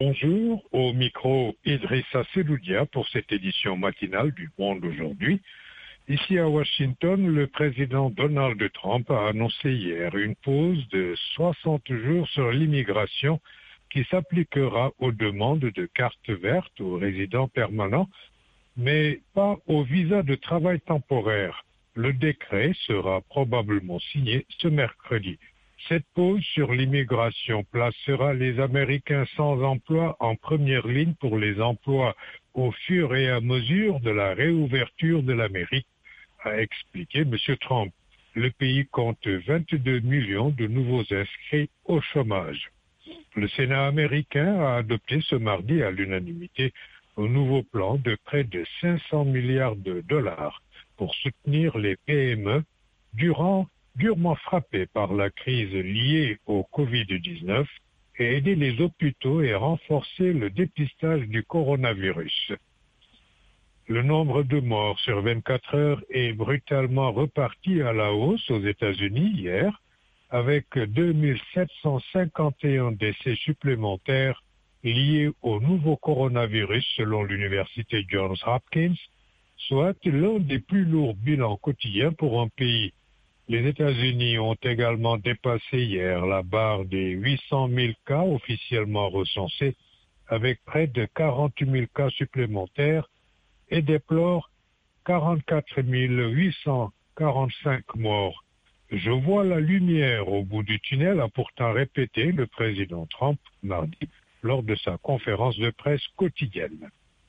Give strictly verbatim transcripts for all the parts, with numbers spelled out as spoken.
Bonjour, au micro Idrissa Seloudia pour cette édition matinale du Monde aujourd'hui. Ici à Washington, le président Donald Trump a annoncé hier une pause de soixante jours sur l'immigration qui s'appliquera aux demandes de carte verte aux résidents permanents, mais pas aux visas de travail temporaire. Le décret sera probablement signé ce mercredi. Cette pause sur l'immigration placera les Américains sans emploi en première ligne pour les emplois au fur et à mesure de la réouverture de l'Amérique, a expliqué M. Trump. Le pays compte vingt-deux millions de nouveaux inscrits au chômage. Le Sénat américain a adopté ce mardi à l'unanimité un nouveau plan de près de cinq cents milliards de dollars pour soutenir les P M E durant durement frappés par la crise liée au covid dix-neuf et aider les hôpitaux et renforcer le dépistage du coronavirus. Le nombre de morts sur vingt-quatre heures est brutalement reparti à la hausse aux États-Unis hier, avec deux mille sept cent cinquante et un décès supplémentaires liés au nouveau coronavirus selon l'université Johns Hopkins, soit l'un des plus lourds bilans quotidiens pour un pays. Les États-Unis ont également dépassé hier la barre des huit cent mille cas officiellement recensés, avec près de quarante mille cas supplémentaires et déplorent quarante-quatre mille huit cent quarante-cinq morts. Je vois la lumière au bout du tunnel, a pourtant répété le président Trump mardi lors de sa conférence de presse quotidienne.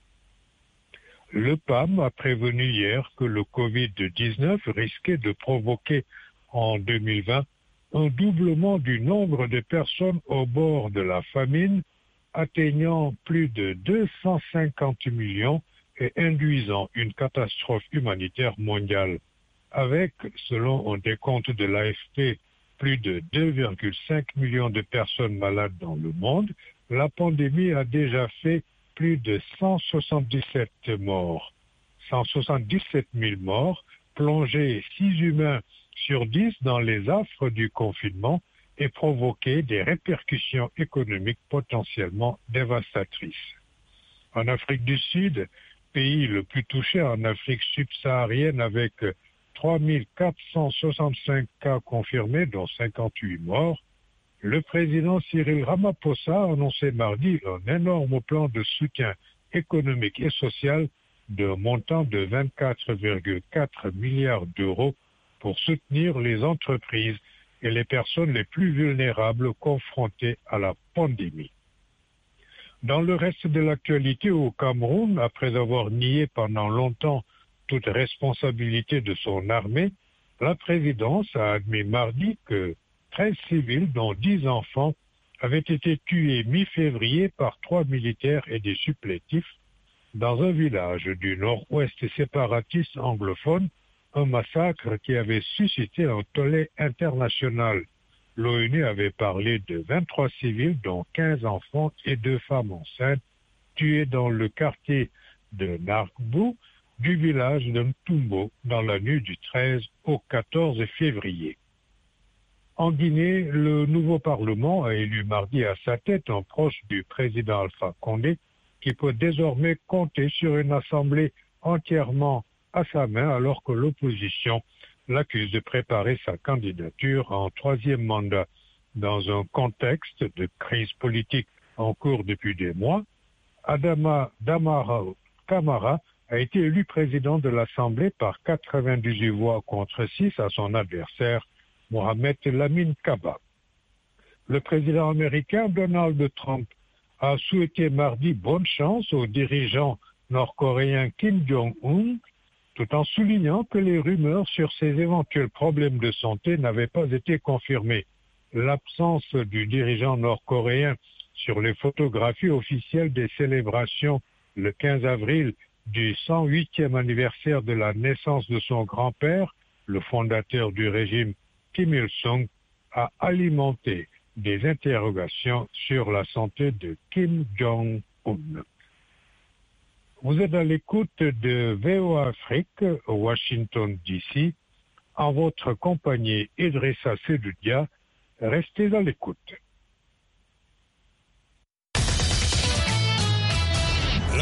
Le P A M a prévenu hier que le covid dix-neuf risquait de provoquer en deux mille vingt un doublement du nombre de personnes au bord de la famine, atteignant plus de deux cent cinquante millions et induisant une catastrophe humanitaire mondiale. Avec, selon un décompte de l'A F P, plus de deux virgule cinq millions de personnes malades dans le monde, la pandémie a déjà fait plus de cent soixante-dix-sept morts. cent soixante-dix-sept mille morts, plongé six humains sur dix dans les affres du confinement et provoqué des répercussions économiques potentiellement dévastatrices. En Afrique du Sud, pays le plus touché en Afrique subsaharienne avec trois mille quatre cent soixante-cinq cas confirmés, dont cinquante-huit morts, le président Cyril Ramaphosa a annoncé mardi un énorme plan de soutien économique et social d'un montant de vingt-quatre virgule quatre milliards d'euros pour soutenir les entreprises et les personnes les plus vulnérables confrontées à la pandémie. Dans le reste de l'actualité au Cameroun, après avoir nié pendant longtemps toute responsabilité de son armée, la présidence a admis mardi que treize civils, dont dix enfants, avaient été tués mi-février par trois militaires et des supplétifs dans un village du nord-ouest séparatiste anglophone, un massacre qui avait suscité un tollé international. L'ONU avait parlé de vingt-trois civils, dont quinze enfants et deux femmes enceintes, tués dans le quartier de Nargbou du village de Ntumbo dans la nuit du treize au quatorze février. En Guinée, le nouveau Parlement a élu mardi à sa tête un proche du président Alpha Condé qui peut désormais compter sur une assemblée entièrement à sa main alors que l'opposition l'accuse de préparer sa candidature en troisième mandat. Dans un contexte de crise politique en cours depuis des mois, Adama Damara Kamara a été élu président de l'Assemblée par quatre-vingt-dix-huit voix contre six à son adversaire, Mohamed Lamine Kaba. Le président américain Donald Trump a souhaité mardi bonne chance au dirigeant nord-coréen Kim Jong-un, tout en soulignant que les rumeurs sur ses éventuels problèmes de santé n'avaient pas été confirmées. L'absence du dirigeant nord-coréen sur les photographies officielles des célébrations le quinze avril du cent huitième anniversaire de la naissance de son grand-père, le fondateur du régime Kim Il-sung, a alimenté des interrogations sur la santé de Kim Jong-un. Vous êtes à l'écoute de V O A Afrique, Washington D C. En votre compagnie, Idrissa Seloudia. Restez à l'écoute.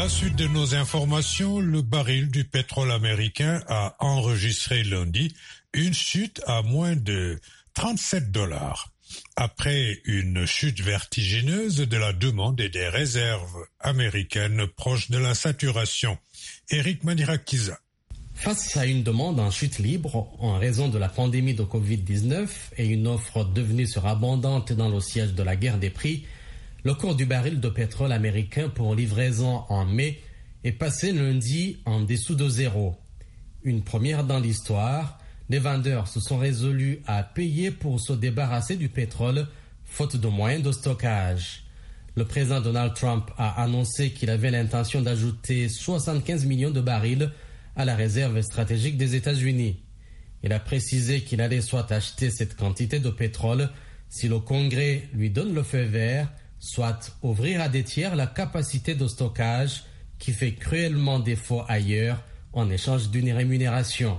À la suite de nos informations, le baril du pétrole américain a enregistré lundi une chute à moins de trente-sept dollars. Après une chute vertigineuse de la demande et des réserves américaines proches de la saturation. Éric Manirakiza. Face à une demande en chute libre en raison de la pandémie de covid dix-neuf et une offre devenue surabondante dans le siège de la guerre des prix, le cours du baril de pétrole américain pour livraison en mai est passé lundi en dessous de zéro. Une première dans l'histoire, les vendeurs se sont résolus à payer pour se débarrasser du pétrole, faute de moyens de stockage. Le président Donald Trump a annoncé qu'il avait l'intention d'ajouter soixante-quinze millions de barils à la réserve stratégique des États-Unis. Il a précisé qu'il allait soit acheter cette quantité de pétrole si le Congrès lui donne le feu vert, soit ouvrir à des tiers la capacité de stockage qui fait cruellement défaut ailleurs en échange d'une rémunération.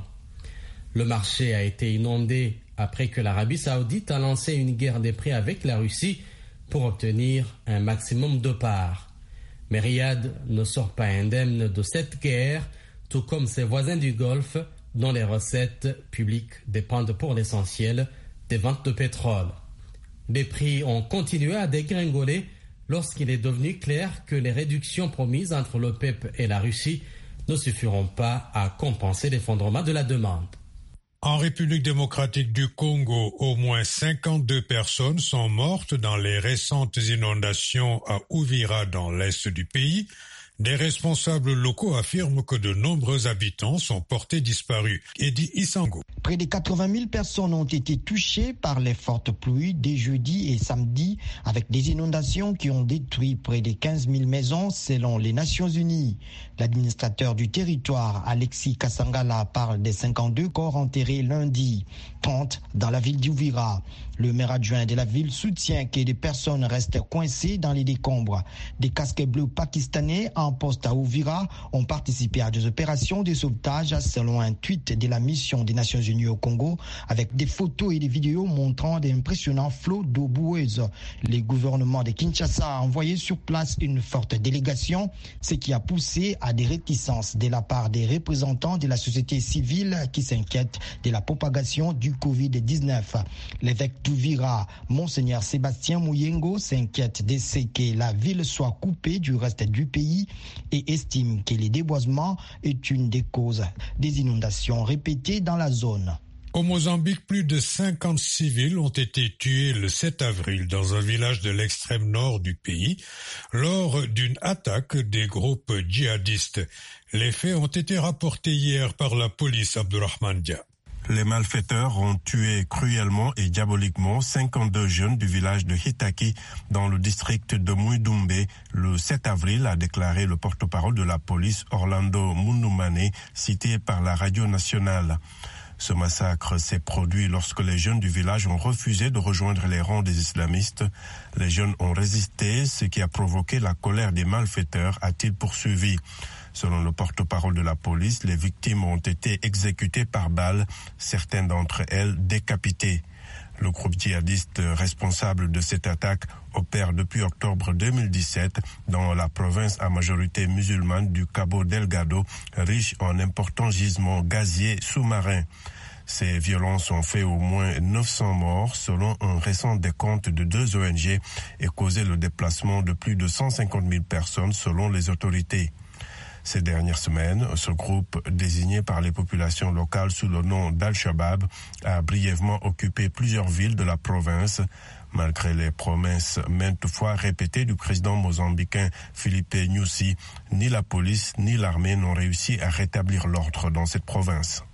Le marché a été inondé après que l'Arabie Saoudite a lancé une guerre des prix avec la Russie pour obtenir un maximum de parts. Mais Riyad ne sort pas indemne de cette guerre, tout comme ses voisins du Golfe, dont les recettes publiques dépendent pour l'essentiel des ventes de pétrole. Les prix ont continué à dégringoler lorsqu'il est devenu clair que les réductions promises entre l'OPEP et la Russie ne suffiront pas à compenser l'effondrement de la demande. En République démocratique du Congo, au moins cinquante-deux personnes sont mortes dans les récentes inondations à Uvira dans l'est du pays. Des responsables locaux affirment que de nombreux habitants sont portés disparus. Eddie Isango. Près de quatre-vingt mille personnes ont été touchées par les fortes pluies dès jeudi et samedi, avec des inondations qui ont détruit près de quinze mille maisons selon les Nations Unies. L'administrateur du territoire, Alexis Kassangala, parle des cinquante-deux corps enterrés lundi, trente dans la ville d'Uvira. Le maire adjoint de la ville soutient que des personnes restent coincées dans les décombres. Des casques bleus pakistanais en poste à Uvira ont participé à des opérations de sauvetage selon un tweet de la mission des Nations Unies au Congo, avec des photos et des vidéos montrant d'impressionnants flots d'eau boueuse. Le gouvernement de Kinshasa a envoyé sur place une forte délégation, ce qui a poussé à des réticences de la part des représentants de la société civile qui s'inquiètent de la propagation du covid dix-neuf. L'évêque d'Uvira, Monseigneur Sébastien Mouyengo, s'inquiète de ce que la ville soit coupée du reste du pays et estime que les déboisements est une des causes des inondations répétées dans la zone. Au Mozambique, plus de cinquante civils ont été tués le sept avril dans un village de l'extrême nord du pays lors d'une attaque des groupes djihadistes. Les faits ont été rapportés hier par la police Abdourahmane Dia. Les malfaiteurs ont tué cruellement et diaboliquement cinquante-deux jeunes du village de Hitaki dans le district de Mouidoumbé le sept avril, a déclaré le porte-parole de la police Orlando Mundumane, cité par la radio nationale. Ce massacre s'est produit lorsque les jeunes du village ont refusé de rejoindre les rangs des islamistes. Les jeunes ont résisté, ce qui a provoqué la colère des malfaiteurs, a-t-il poursuivi. Selon le porte-parole de la police, les victimes ont été exécutées par balles, certaines d'entre elles décapitées. Le groupe djihadiste responsable de cette attaque opère depuis octobre deux mille dix-sept dans la province à majorité musulmane du Cabo Delgado, riche en importants gisements gaziers sous-marins. Ces violences ont fait au moins neuf cents morts selon un récent décompte de deux O N G et causé le déplacement de plus de cent cinquante mille personnes selon les autorités. Ces dernières semaines, ce groupe, désigné par les populations locales sous le nom d'Al-Shabaab, a brièvement occupé plusieurs villes de la province. Malgré les promesses maintes fois répétées du président mozambicain Filipe Nyusi, ni la police ni l'armée n'ont réussi à rétablir l'ordre dans cette province.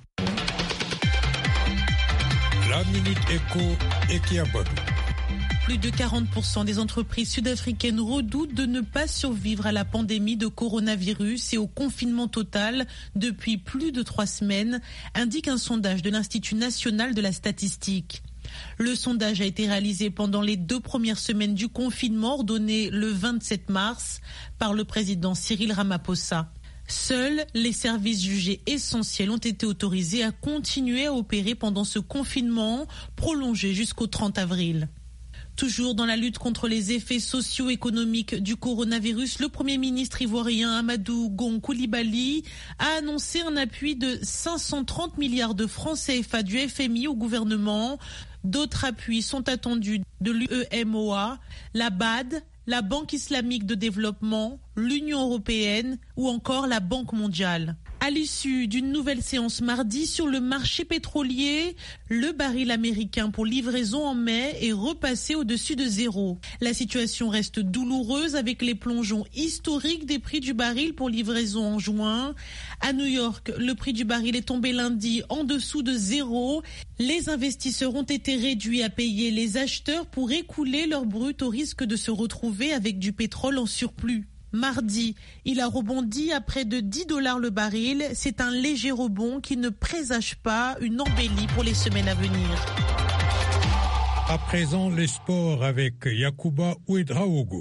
La Minute Éco, Ekiabodou. Plus de quarante pour cent des entreprises sud-africaines redoutent de ne pas survivre à la pandémie de coronavirus et au confinement total depuis plus de trois semaines, indique un sondage de l'Institut national de la statistique. Le sondage a été réalisé pendant les deux premières semaines du confinement ordonné le vingt-sept mars par le président Cyril Ramaphosa. Seuls les services jugés essentiels ont été autorisés à continuer à opérer pendant ce confinement prolongé jusqu'au trente avril. Toujours dans la lutte contre les effets socio-économiques du coronavirus, le Premier ministre ivoirien Amadou Gon Coulibaly a annoncé un appui de cinq cent trente milliards de francs C F A du F M I au gouvernement. D'autres appuis sont attendus de l'U E M O A, la B A D, la Banque islamique de développement, l'Union européenne ou encore la Banque mondiale. À l'issue d'une nouvelle séance mardi sur le marché pétrolier, le baril américain pour livraison en mai est repassé au-dessus de zéro. La situation reste douloureuse avec les plongeons historiques des prix du baril pour livraison en juin. À New York, le prix du baril est tombé lundi en dessous de zéro. Les investisseurs ont été réduits à payer les acheteurs pour écouler leur brut au risque de se retrouver avec du pétrole en surplus. Mardi, il a rebondi à près de dix dollars le baril. C'est un léger rebond qui ne présage pas une embellie pour les semaines à venir. À présent, les sports avec Yacouba Ouedraogo.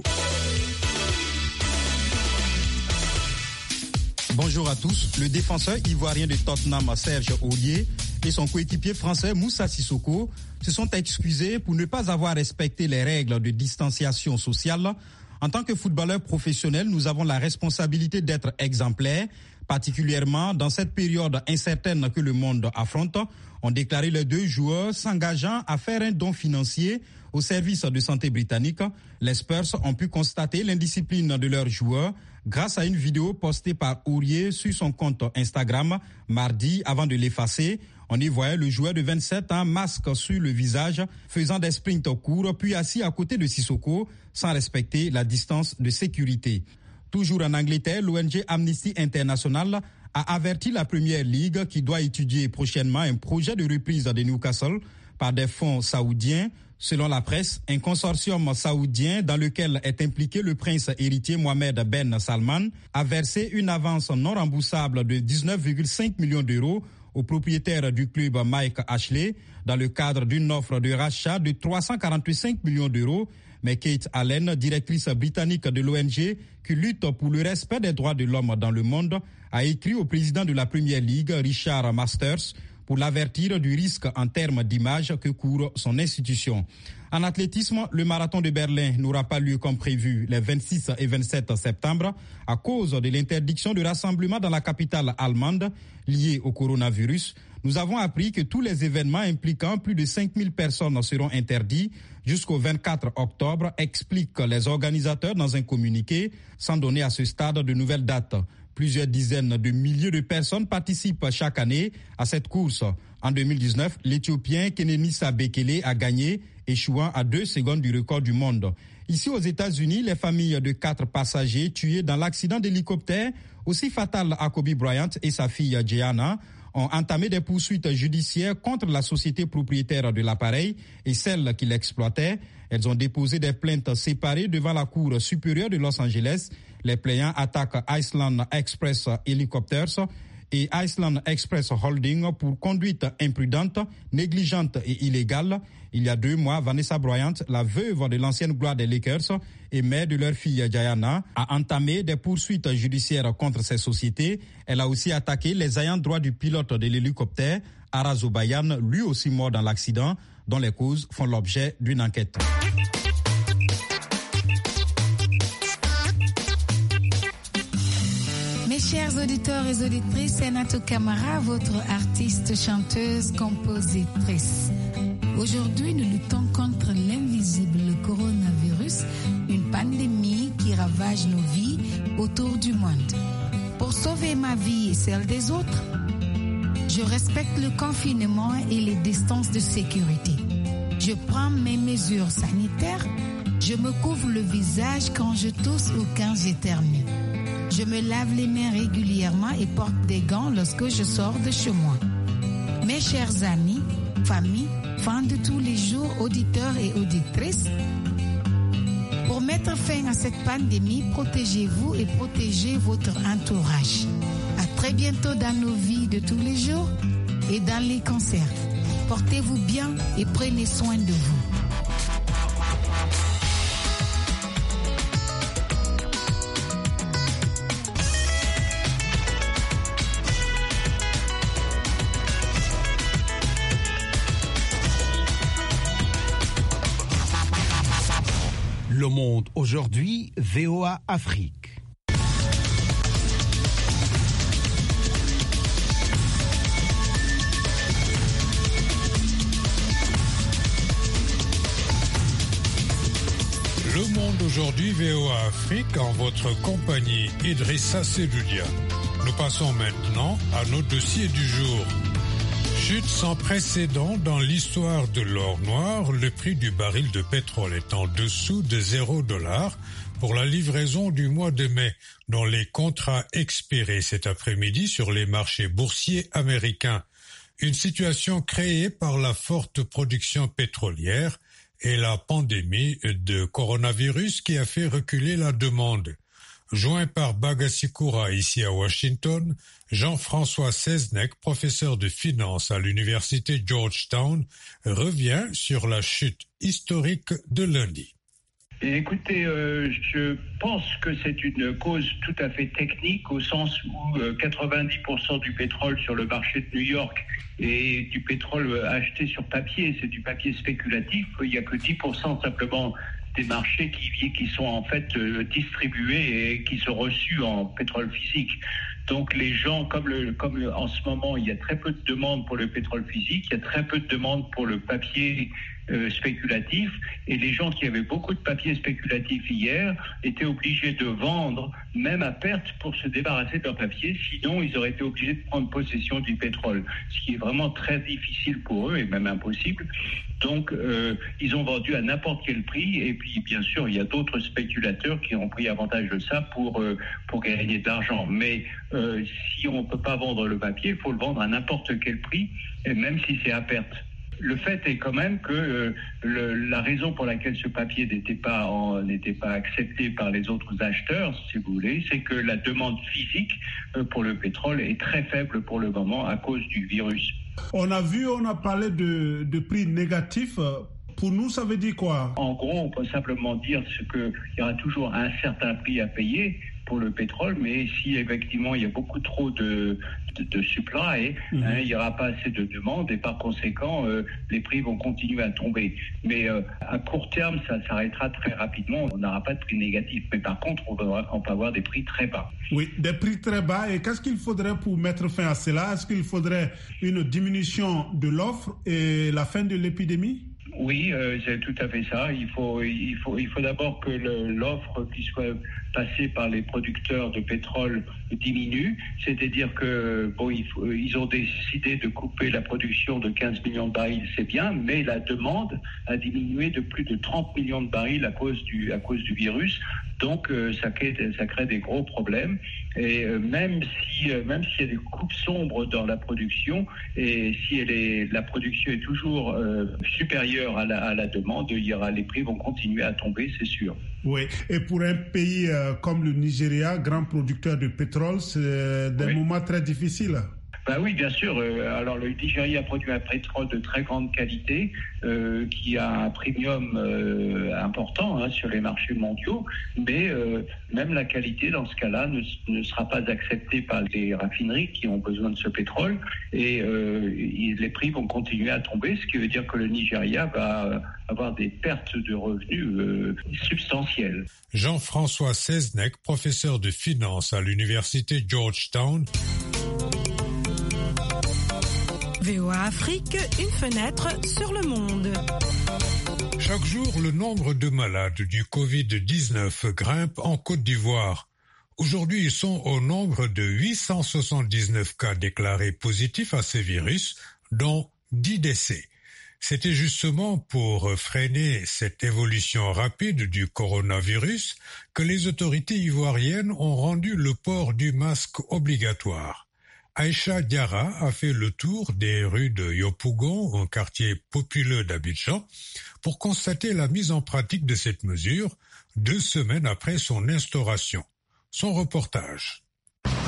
Bonjour à tous. Le défenseur ivoirien de Tottenham, Serge Aurier, et son coéquipier français Moussa Sissoko se sont excusés pour ne pas avoir respecté les règles de distanciation sociale. En tant que footballeur professionnel, nous avons la responsabilité d'être exemplaires, particulièrement dans cette période incertaine que le monde affronte, ont déclaré les deux joueurs s'engageant à faire un don financier au service de santé britannique. Les Spurs ont pu constater l'indiscipline de leurs joueurs grâce à une vidéo postée par Aurier sur son compte Instagram mardi avant de l'effacer. On y voyait le joueur de vingt-sept ans, masque sur le visage, faisant des sprints courts, puis assis à côté de Sissoko, sans respecter la distance de sécurité. Toujours en Angleterre, l'O N G Amnesty International a averti la Premier League qui doit étudier prochainement un projet de reprise de Newcastle par des fonds saoudiens. Selon la presse, un consortium saoudien dans lequel est impliqué le prince héritier Mohamed Ben Salman a versé une avance non remboursable de dix-neuf virgule cinq millions d'euros au propriétaire du club Mike Ashley dans le cadre d'une offre de rachat de trois cent quarante-cinq millions d'euros. Mais Kate Allen, directrice britannique de l'O N G qui lutte pour le respect des droits de l'homme dans le monde, a écrit au président de la Premier League, Richard Masters, pour l'avertir du risque en termes d'image que court son institution. En athlétisme, le marathon de Berlin n'aura pas lieu comme prévu les vingt-six et vingt-sept septembre à cause de l'interdiction de rassemblement dans la capitale allemande liée au coronavirus. Nous avons appris que tous les événements impliquant plus de cinq mille personnes seront interdits jusqu'au vingt-quatre octobre, expliquent les organisateurs dans un communiqué, sans donner à ce stade de nouvelles dates. Plusieurs dizaines de milliers de personnes participent chaque année à cette course. En deux mille dix-neuf, l'Éthiopien Kenenisa Bekele a gagné, échouant à deux secondes du record du monde. Ici aux États-Unis, les familles de quatre passagers tués dans l'accident d'hélicoptère, aussi fatal à Kobe Bryant et sa fille Gianna, ont entamé des poursuites judiciaires contre la société propriétaire de l'appareil et celle qui l'exploitait. Elles ont déposé des plaintes séparées devant la Cour supérieure de Los Angeles. Les plaignants attaquent Iceland Express Helicopters et Iceland Express Holding pour conduite imprudente, négligente et illégale. Il y a deux mois, Vanessa Bryant, la veuve de l'ancienne gloire des Lakers et mère de leur fille Diana, a entamé des poursuites judiciaires contre ces sociétés. Elle a aussi attaqué les ayants droit du pilote de l'hélicoptère, Arazo Bayan, lui aussi mort dans l'accident, dont les causes font l'objet d'une enquête. Mes chers auditeurs et auditrices, c'est Natou Camara, votre artiste, chanteuse, compositrice. Aujourd'hui, nous luttons contre l'invisible coronavirus, une pandémie qui ravage nos vies autour du monde. Pour sauver ma vie et celle des autres, je respecte le confinement et les distances de sécurité. Je prends mes mesures sanitaires, je me couvre le visage quand je tousse ou quand j'éternue. Je me lave les mains régulièrement et porte des gants lorsque je sors de chez moi. Mes chers amis, famille, fans de tous les jours, auditeurs et auditrices, pour mettre fin à cette pandémie, protégez-vous et protégez votre entourage. À très bientôt dans nos vies de tous les jours et dans les concerts. Portez-vous bien et prenez soin de vous. Monde aujourd'hui, V O A Afrique. Le Monde aujourd'hui, V O A Afrique, en votre compagnie, Idrissa Seloudia. Nous passons maintenant à nos dossiers du jour. Chute sans précédent dans l'histoire de l'or noir, le prix du baril de pétrole est en dessous de zéro dollar pour la livraison du mois de mai, dont les contrats expiraient cet après-midi sur les marchés boursiers américains. Une situation créée par la forte production pétrolière et la pandémie de coronavirus qui a fait reculer la demande. Joint par Bagassi-Koura ici à Washington, Jean-François Seznec, professeur de finance à l'université Georgetown, revient sur la chute historique de lundi. Écoutez, euh, je pense que c'est une cause tout à fait technique au sens où euh, quatre-vingt-dix pour cent du pétrole sur le marché de New York est du pétrole acheté sur papier, c'est du papier spéculatif. Il n'y a que dix pour cent simplement des marchés qui, qui sont en fait euh, distribués et qui sont reçus en pétrole physique. Donc les gens, comme, le, comme le, en ce moment, il y a très peu de demandes pour le pétrole physique, il y a très peu de demandes pour le papier euh, spéculatif, et les gens qui avaient beaucoup de papier spéculatif hier étaient obligés de vendre, même à perte, pour se débarrasser de leur papier, sinon ils auraient été obligés de prendre possession du pétrole, ce qui est vraiment très difficile pour eux, et même impossible. Donc euh, ils ont vendu à n'importe quel prix, et puis bien sûr il y a d'autres spéculateurs qui ont pris avantage de ça pour, euh, pour gagner de l'argent. Mais euh, si on ne peut pas vendre le papier, il faut le vendre à n'importe quel prix, et même si c'est à perte. Le fait est quand même que euh, le, la raison pour laquelle ce papier n'était pas, en, n'était pas accepté par les autres acheteurs, si vous voulez, c'est que la demande physique euh, pour le pétrole est très faible pour le moment à cause du virus. On a vu, on a parlé de, de prix négatifs. Pour nous, ça veut dire quoi? En gros, on peut simplement dire qu'il y aura toujours un certain prix à payer pour le pétrole, mais si effectivement il y a beaucoup trop de, de, de supply, mmh. hein, il n'y aura pas assez de demande et par conséquent euh, les prix vont continuer à tomber. Mais euh, à court terme, ça s'arrêtera très rapidement, on n'aura pas de prix négatif. Mais par contre, on, va, on peut avoir des prix très bas. Oui, des prix très bas. Et qu'est-ce qu'il faudrait pour mettre fin à cela? Est-ce qu'il faudrait une diminution de l'offre et la fin de l'épidémie? Oui, euh, c'est tout à fait ça. Il faut, il faut, il faut d'abord que le, l'offre qui soit passée par les producteurs de pétrole diminue. C'est-à-dire que bon, il faut, ils ont décidé de couper la production de quinze millions de barils, c'est bien, mais la demande a diminué de plus de trente millions de barils à cause du, à cause du virus. Donc euh, ça crée, ça crée des gros problèmes. Et euh, même si, euh, même s'il y a des coupes sombres dans la production, et si elle est, la production est toujours euh, supérieure à la, à la demande, il y aura, les prix vont continuer à tomber, c'est sûr. Oui, et pour un pays euh, comme le Nigeria, grand producteur de pétrole, c'est des oui. moments très difficiles. Ben oui, bien sûr. Alors le Nigeria produit un pétrole de très grande qualité euh, qui a un premium euh, important hein, sur les marchés mondiaux, mais euh, même la qualité dans ce cas-là ne, ne sera pas acceptée par les raffineries qui ont besoin de ce pétrole et euh, les prix vont continuer à tomber, ce qui veut dire que le Nigeria va avoir des pertes de revenus euh, substantielles. Jean-François Seznec, professeur de finance à l'université Georgetown. V O A Afrique, une fenêtre sur le monde. Chaque jour, le nombre de malades du covid dix-neuf grimpe en Côte d'Ivoire. Aujourd'hui, ils sont au nombre de huit cent soixante-dix-neuf cas déclarés positifs à ces virus, dont dix décès. C'était justement pour freiner cette évolution rapide du coronavirus que les autorités ivoiriennes ont rendu le port du masque obligatoire. Aïcha Diarra a fait le tour des rues de Yopougon, un quartier populeux d'Abidjan, pour constater la mise en pratique de cette mesure deux semaines après son instauration. Son reportage.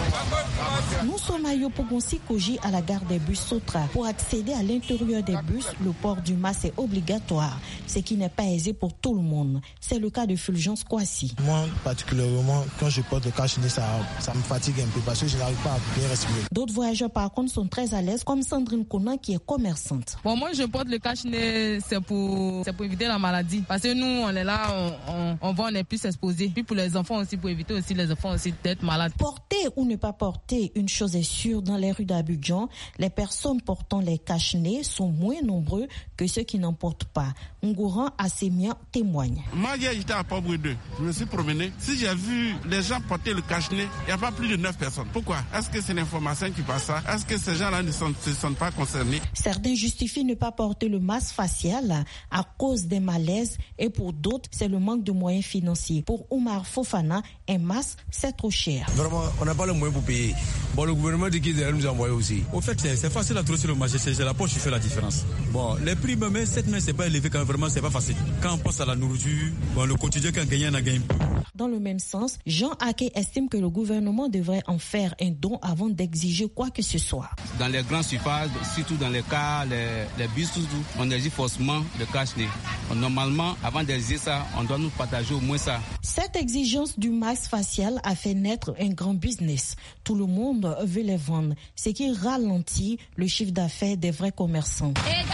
Nous sommes à Yopougon-Sikoji à la gare des bus Sotra. Pour accéder à l'intérieur des bus, le port du masque est obligatoire, ce qui n'est pas aisé pour tout le monde. C'est le cas de Fulgence Kwasi. Moi, particulièrement, quand je porte le cache-nez, ça, ça me fatigue un peu parce que je n'arrive pas à bien respirer. D'autres voyageurs, par contre, sont très à l'aise, comme Sandrine Konan qui est commerçante. Bon, moi, je porte le cache-nez, c'est pour, c'est pour éviter la maladie. Parce que nous, on est là, on, on, on va, on est plus exposé. Puis pour les enfants aussi, pour éviter aussi les enfants aussi d'être malades. Porter ou ne pas porter, une chose est sûre, dans les rues d'Abidjan, les personnes portant les cache-nez sont moins nombreux que ceux qui n'en portent pas. Ngouran Assemia témoigne. Moi, hier, j'étais à Pobre deux. Je me suis promené. Si j'ai vu les gens porter le cache-nez, il n'y a pas plus de neuf personnes. Pourquoi? Est-ce que c'est l'information qui passe ça? Est-ce que ces gens-là ne sont, se sentent pas concernés? Certains justifient ne pas porter le masque facial à cause des malaises et pour d'autres, c'est le manque de moyens financiers. Pour Omar Fofana, un masque, c'est trop cher. Vraiment, on n'a pas le moyen pour payer. Bon, le gouvernement dit qu'il allait nous envoyer aussi. Au fait, c'est, c'est facile à trouver sur le marché, c'est, c'est la poche qui fait la différence. Bon, les prix, mais cette main, c'est pas élevé quand vraiment, c'est pas facile. Quand on pense à la nourriture, bon, le quotidien, quand on gagne, on gagne peu. Dans le même sens, Jean Ake estime que le gouvernement devrait en faire un don avant d'exiger quoi que ce soit. Dans les grandes surfaces, surtout dans les cars, les, les bus, tout, on exige forcément le cache-nez. Normalement, avant d'exiger ça, on doit nous partager au moins ça. Cette exigence du masque facial a fait naître un grand business. Tout le monde veut les vendre, ce qui ralentit le chiffre d'affaires des vrais commerçants.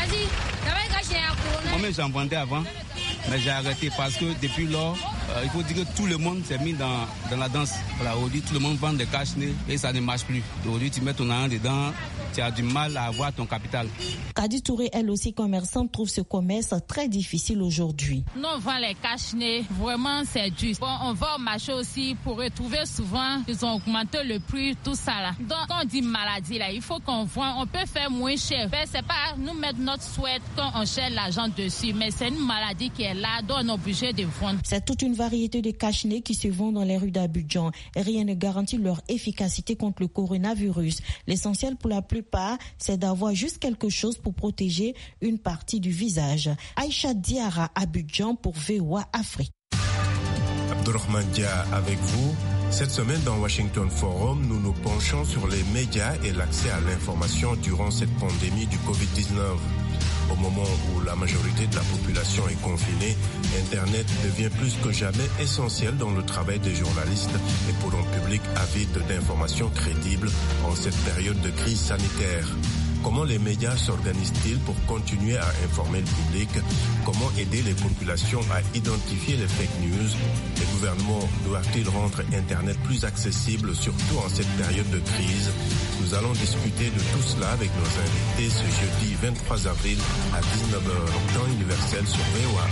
Moi, j'en vendais avant, mais j'ai arrêté parce que depuis lors, euh, il faut dire que tout le monde s'est mis dans, dans la danse. Voilà, aujourd'hui, tout le monde vend des cache-nez et ça ne marche plus. Aujourd'hui, tu mets ton argent dedans, tu as du mal à avoir ton capital. Kadi Touré, elle aussi commerçante, trouve ce commerce très difficile aujourd'hui. Nous, on vend les cache-nez, vraiment c'est dur. Bon, on va au marché aussi pour retrouver souvent, ils ont augmenté le prix, tout ça là. Donc, quand on dit maladie là, il faut qu'on voit, on peut faire moins cher. Mais c'est pas nous mettre notre souhait quand on cherche l'argent dessus, mais c'est une maladie qui est là, donc on est obligé de vendre. C'est toute une variété de cache-nez qui se vendent dans les rues d'Abidjan. Rien ne garantit leur efficacité contre le coronavirus. L'essentiel pour la plupart, c'est d'avoir juste quelque chose pour protéger une partie du visage. Aïcha Diara, Abidjan pour V O A Afrique. Abdourahmane Dia avec vous. Cette semaine dans Washington Forum, nous nous penchons sur les médias et l'accès à l'information durant cette pandémie du covid dix-neuf. Au moment où la majorité de la population est confinée, Internet devient plus que jamais essentiel dans le travail des journalistes et pour un public avide d'informations crédibles en cette période de crise sanitaire. Comment les médias s'organisent-ils pour continuer à informer le public? Comment aider les populations à identifier les fake news? Les gouvernements doivent-ils rendre Internet plus accessible, surtout en cette période de crise? Nous allons discuter de tout cela avec nos invités ce jeudi vingt-trois avril à dix-neuf heures, temps universel sur V O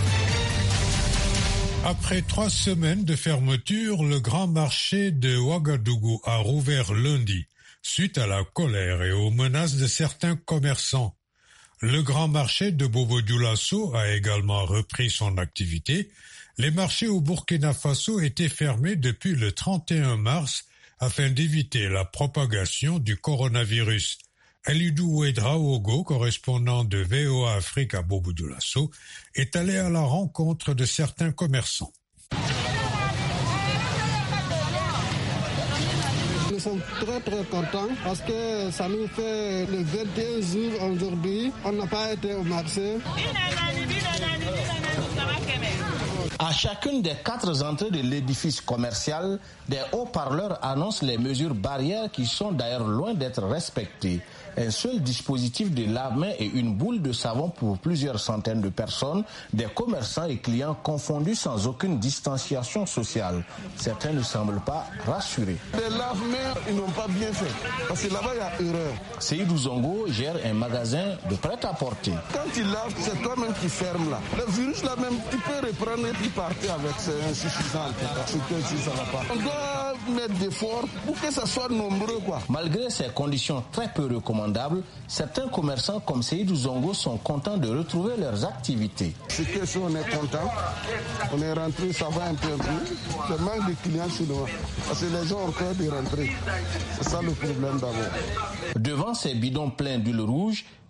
A. Après trois semaines de fermeture, le grand marché de Ouagadougou a rouvert lundi, suite à la colère et aux menaces de certains commerçants. Le grand marché de Bobo-Dioulasso a également repris son activité. Les marchés au Burkina Faso étaient fermés depuis le trente et un mars afin d'éviter la propagation du coronavirus. Elidou Ouedraogo, correspondant de V O A Afrique à Bobo-Dioulasso, est allé à la rencontre de certains commerçants. Nous sommes très très contents parce que ça nous fait le vingt et un jours aujourd'hui. On n'a pas été au marché. À chacune des quatre entrées de l'édifice commercial, des haut-parleurs annoncent les mesures barrières qui sont d'ailleurs loin d'être respectées. Un seul dispositif de lave-main et une boule de savon pour plusieurs centaines de personnes, des commerçants et clients confondus sans aucune distanciation sociale. Certains ne semblent pas rassurés. Les lave-mains, ils n'ont pas bien fait, parce que là-bas, il y a erreur. Seydou Zongo gère un magasin de prêt-à-porter. Quand tu laves, c'est toi-même qui fermes là. Le virus là-même, tu peux reprendre et puis partir avec, c'est insuffisant. C'est que si ça va pas. On doit mettre des efforts pour que ça soit nombreux, quoi. Malgré ces conditions très peu recommandables, certains commerçants comme Seydou Zongo sont contents de retrouver leurs activités. C'est que si on est content, on est rentré, ça va un peu plus. Le manque de clients chez nous, parce que les gens ont peur de rentrer. C'est ça le problème d'abord. Devant ces bidons pleins d'huile rouge,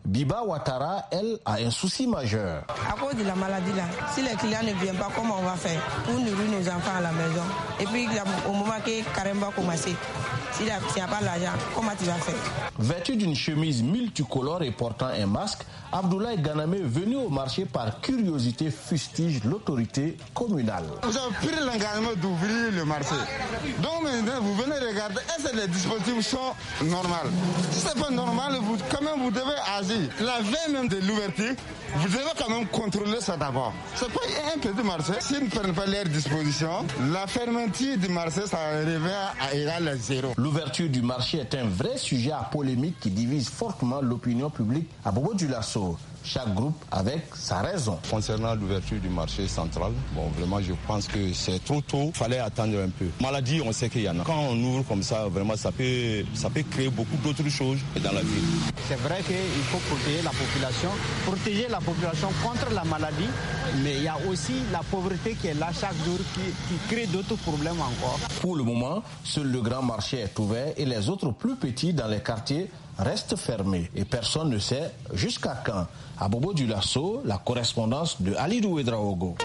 Biba Ouattara, elle, a un souci majeur. À cause de la maladie là, si les clients ne viennent pas, comment on va faire pour nourrir nos enfants à la maison? Et puis au moment que Carême va commencer, s'il n'y a pas l'argent, comment tu vas faire? Vêtu d'une chemise multicolore et portant un masque, Abdoulaye Ganame, venu au marché par curiosité, fustige l'autorité communale. Vous avez pris l'engagement d'ouvrir le marché. Donc maintenant, vous venez regarder, est-ce que les dispositifs sont normaux? Si ce n'est pas normal, vous, quand même, vous devez agir. La veille même de l'ouverture, vous devez quand même contrôler ça d'abord. Ce n'est pas un petit marché. S'ils ne prennent pas leurs dispositions, la fermeture du marché, ça revient à égal à zéro. L'ouverture du marché est un vrai sujet à polémique qui divise fortement l'opinion publique à Bobo-Dioulasso. Chaque groupe avec sa raison. Concernant l'ouverture du marché central, bon, vraiment, je pense que c'est trop tôt. Il fallait attendre un peu. Maladie, on sait qu'il y en a. Quand on ouvre comme ça, vraiment, ça peut, ça peut créer beaucoup d'autres choses dans la ville. C'est vrai qu'il faut protéger la population, protéger la population contre la maladie, mais il y a aussi la pauvreté qui est là chaque jour, qui, qui crée d'autres problèmes encore. Pour le moment, seul le grand marché est ouvert et les autres plus petits dans les quartiers restent fermés et personne ne sait jusqu'à quand. À Bobo-Dioulasso, la correspondance de Alidou Ouedraogo.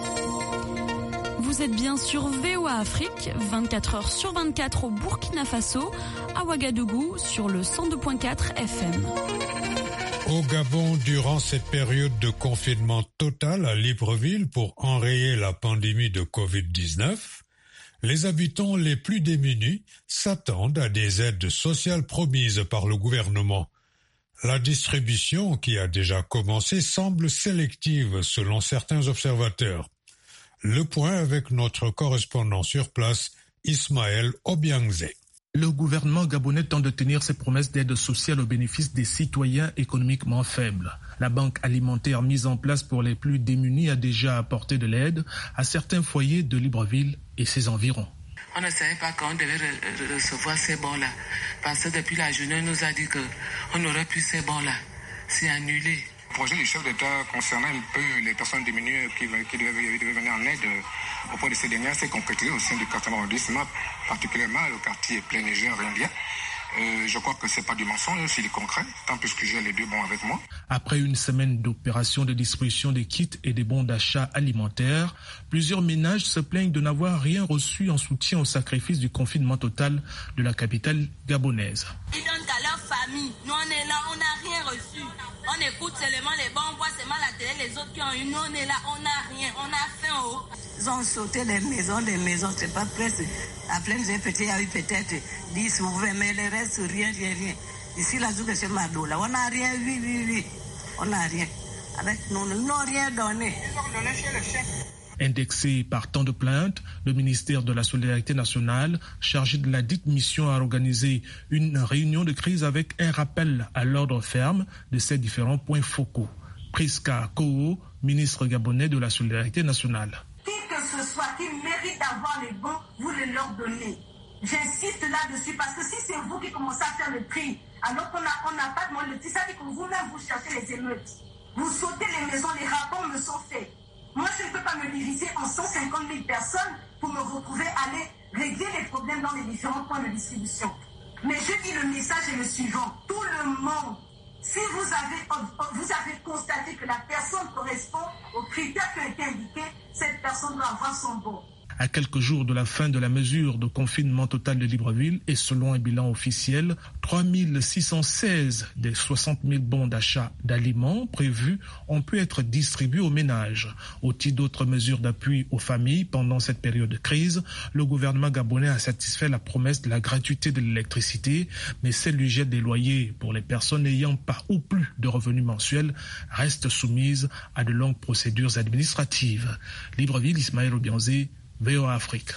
Vous êtes bien sur V O A Afrique, vingt-quatre heures sur vingt-quatre au Burkina Faso, à Ouagadougou sur le cent deux virgule quatre F M. Au Gabon, durant cette période de confinement total à Libreville pour enrayer la pandémie de covid dix-neuf, les habitants les plus démunis s'attendent à des aides sociales promises par le gouvernement. La distribution, qui a déjà commencé, semble sélective selon certains observateurs. Le point avec notre correspondant sur place, Ismaël Obiangze. Le gouvernement gabonais tente de tenir ses promesses d'aide sociale au bénéfice des citoyens économiquement faibles. La banque alimentaire mise en place pour les plus démunis a déjà apporté de l'aide à certains foyers de Libreville et ses environs. On ne savait pas quand on devait re- recevoir ces bons-là. Parce que depuis la journée, on nous a dit qu'on n'aurait plus ces bons-là. C'est annulé. Le projet du chef d'État concernant un peu les personnes diminuées qui, qui devaient, devaient venir en aide auprès de ces dernières s'est concrétisé au sein du quartier arrondissement, particulièrement le quartier Plein-Négin, Rindia. Euh, je crois que ce n'est pas du mensonge, c'est du concret, tant plus que j'ai les deux bons avec moi. Après une semaine d'opération de distribution des kits et des bons d'achat alimentaires, plusieurs ménages se plaignent de n'avoir rien reçu en soutien au sacrifice du confinement total de la capitale gabonaise. Ils donnent à leur famille. Nous, on est là, on n'a rien reçu. On écoute seulement les bons, on voit seulement la télé, les autres qui ont eu. Nous, on est là, on n'a rien, on a faim en haut. Ils ont sauté des maisons, des maisons, c'est pas presque. À plein de petits, il y a eu peut-être dix ou vingt, mais le reste, rien, rien, rien. Ici, la zone de ce Mado, là, on n'a rien, oui, oui, oui. On n'a rien. Avec nous, nous n'ont rien donné. Ils ont donné chez le chef. Indexé par tant de plaintes, le ministère de la Solidarité nationale, chargé de la dite mission, a organisé une réunion de crise avec un rappel à l'ordre ferme de ces différents points focaux. Priska Koo, ministre gabonais de la Solidarité nationale. Qui que ce soit qui mérite d'avoir les bons, vous le leur donnez. J'insiste là-dessus parce que si c'est vous qui commencez à faire le tri, alors qu'on n'a on n'a pas demandé le tri, ça veut dire que vous-même vous cherchez les émeutes. Vous sautez les maisons, les rapports me sont faits. Moi, je ne peux pas me diviser en cent cinquante mille personnes pour me retrouver à aller régler les problèmes dans les différents points de distribution. Mais je dis le message est le suivant. Tout le monde, si vous avez, vous avez constaté que la personne correspond aux critères qui ont été indiqués, cette personne doit avoir son bon. À quelques jours de la fin de la mesure de confinement total de Libreville et selon un bilan officiel, trois mille six cent seize des soixante mille bons d'achat d'aliments prévus ont pu être distribués aux ménages. Au titre d'autres mesures d'appui aux familles pendant cette période de crise, le gouvernement gabonais a satisfait la promesse de la gratuité de l'électricité, mais celle du jet des loyers pour les personnes n'ayant pas ou plus de revenus mensuels reste soumise à de longues procédures administratives. Libreville, Ismaël Obiangze, V O A Afrique.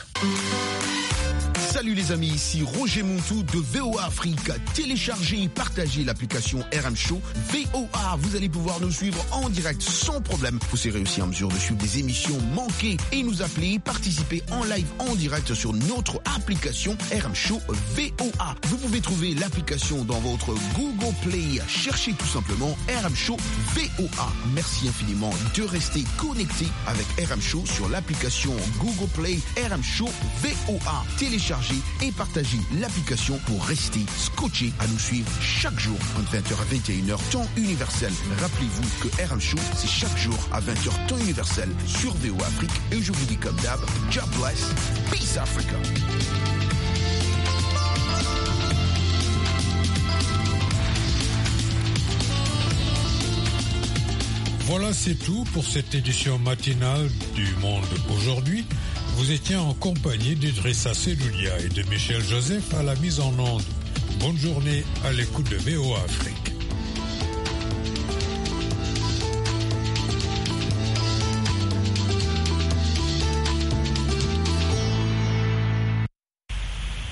Salut les amis, ici Roger Montou de V O A Afrique. Téléchargez et partagez l'application R M Show V O A. Vous allez pouvoir nous suivre en direct sans problème. Vous serez aussi en mesure de suivre des émissions manquées et nous appeler, participer en live en direct sur notre application R M Show V O A. Vous pouvez trouver l'application dans votre Google Play. Cherchez tout simplement R M Show V O A. Merci infiniment de rester connecté avec R M Show sur l'application Google Play R M Show V O A. Téléchargez télécharger et partager l'application pour rester scotché à nous suivre chaque jour entre vingt heures à vingt et une heures temps universel. Rappelez-vous que R M Show, c'est chaque jour à vingt heures temps universel sur V O A Afrique. Et je vous dis comme d'hab, God bless, peace Africa. Voilà, c'est tout pour cette édition matinale du Monde aujourd'hui. Vous étiez en compagnie d'Idrissa Seloulia et de Michel Joseph à la mise en onde. Bonne journée à l'écoute de V O A Afrique.